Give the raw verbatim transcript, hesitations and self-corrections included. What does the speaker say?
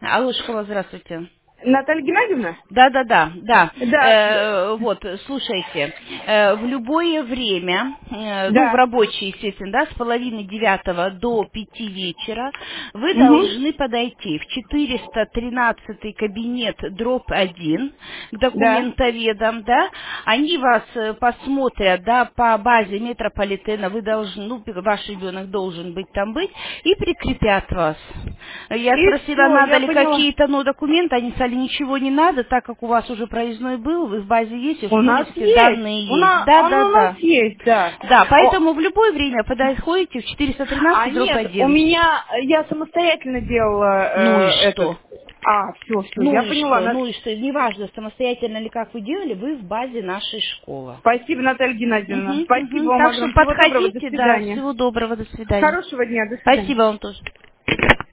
Алло, школа, здравствуйте. Наталья Геннадьевна? Да, да, да, да. Да, Э, вот, слушайте, э, в любое время, э, ну, в да. рабочее, естественно, да, с половины девятого до пяти вечера, вы Угу. должны подойти в четыреста тринадцатый кабинет дробь один к Да. документоведам, да, они вас э, посмотрят, да, по базе метрополитена, вы должны, ну, ваш ребенок должен быть там быть, и прикрепят вас. Я И спросила, все, надо я ли поняла. какие-то, ну, документы, они сказали, ничего не надо, так как у вас уже проездной был, вы в базе есть, и в У школе нас все есть. данные У есть. нас, Да, он да, у нас да. есть, да. Да, О, поэтому в любое время подходите в четыреста а тринадцать дробь нет, у один. меня, я самостоятельно делала Ну и э, этот. что? А, все, все, Ну я и поняла. что? На- Ну и что? Неважно, самостоятельно ли как вы делали, вы в базе нашей школы. Спасибо, Наталья Геннадьевна. Угу, Спасибо угу. вам Так что огромное. Всего доброго, до подходите, да, свидания. всего доброго, до свидания. Хорошего дня, до свидания. Спасибо вам тоже.